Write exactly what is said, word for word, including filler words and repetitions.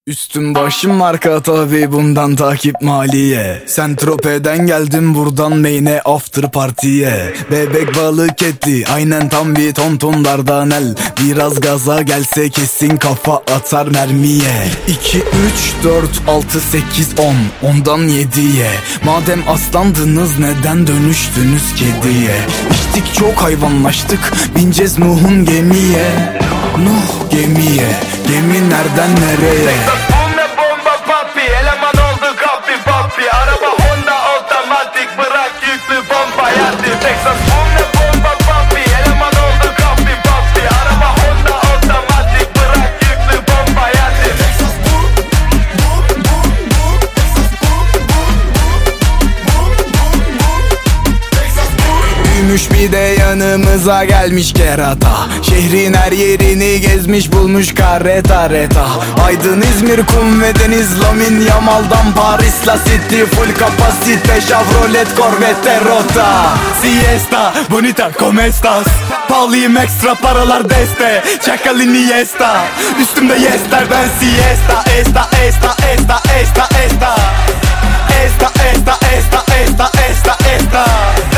Üstüm başım marka tabi, bundan takip maliye. Saint-Tropez'den geldim, buradan main'e after partiye. Bebek balık etli, aynen tam bir tontonlardan el. Biraz gaza gelse kesin kafa atar mermiye. iki, üç, dört, altı, sekiz, on, ondan yediye. Madem aslandınız neden dönüştünüz kediye? İçtik çok hayvanlaştık, bineceğiz Nuh'un gemiye. Nuh gemiye, gemi nereden nereye? Bu ne bomba papi, eleman oldu kapi papi. Araba Honda otomatik, bırak yüklü pompa yatı. Texas bu ne bomba papi, eleman oldu kapi papi. Araba Honda otomatik, bırak yüklü pompa yatı. Texas bu, bu, bu, bu. Texas bu, bu, bu, bu, bu, bu. Texas bu. Büyümüş bir de yanımıza gelmiş kerata. Şehrin her yerini gezmiş bulmuş kareta reta. Aydın, İzmir, kum ve deniz, Lamin, Yamal'dan Paris, La City, full kapasite, Chevrolet, Corvette, rota. Siesta, bonita, como estas? Pauliyim, ekstra paralar deste. Çakal, Iniesta, üstümde yesler, ben siesta. Esta, esta, esta, esta, esta. Esta, esta, esta, esta, esta, esta.